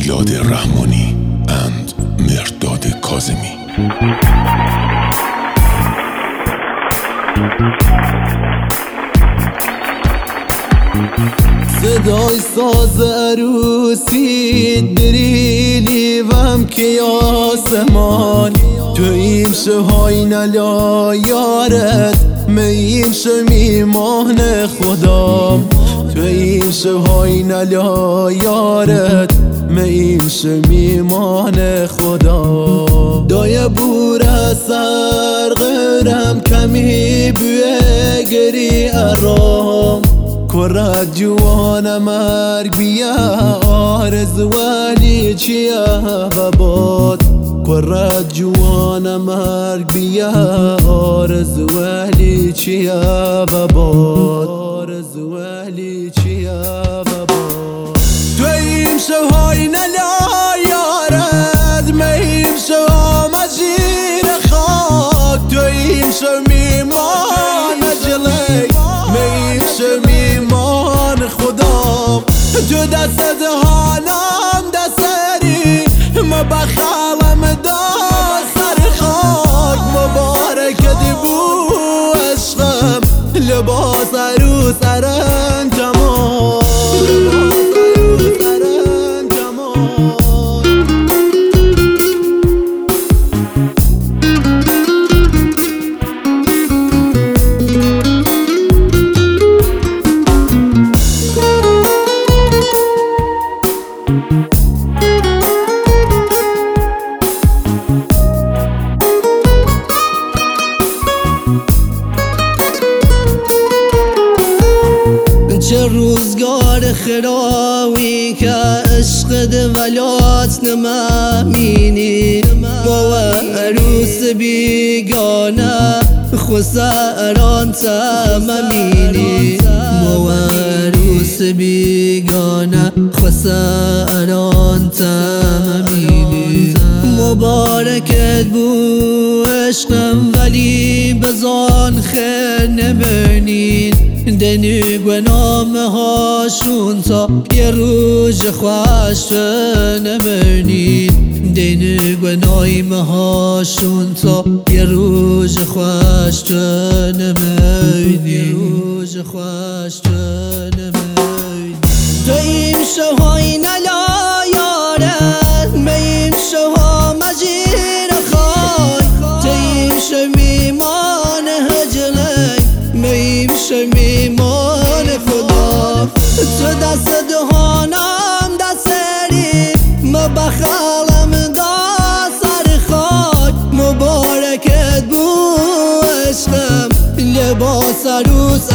میلاد رحمانی and مرداد کاظمی. صدای ساز عروسی دریلی وم که آسمان تویم شهای نلا یارت میم شمیمان خدام تویم شهای نلا یارت میم شمیمان خدا دای بوره سر غرم کمی بوه گری ارام کرد جوان مرگ بیا آرزو ولی چیه بباد کرد جوان مرگ بیا آرزو ولی چیه بباد آرزو ولی چیه بباد تویم شوهای نلا یارد میم شوها مجیر خاک تویم شمیمان جلی میم شمیمان خدا تو دست دهانم دستری مبخالم دا سر خاک مبارکت بو عشقم لباس عروس ارن جمال چه روزگار خراوی که عشق دولات نمامینی با عروس بیگانه خسران تمامینی با عروس بیگانه خسران تمامینی مبارکت بو عشقم ولی بزان خیر نبرنین دنیگ و نامه هاشون تا یه روز خوش نمرنین دنیگ و نامه هاشون تا یه روز خوش نمرنین تویم شوهای نلا یارد میم شوها مجیر خاک تویم شمیمان هجلک میم شمیمان خدا تو دست دهانم دستری مبخالم دا سر خاک مبارکت بو عشقم لباس عروس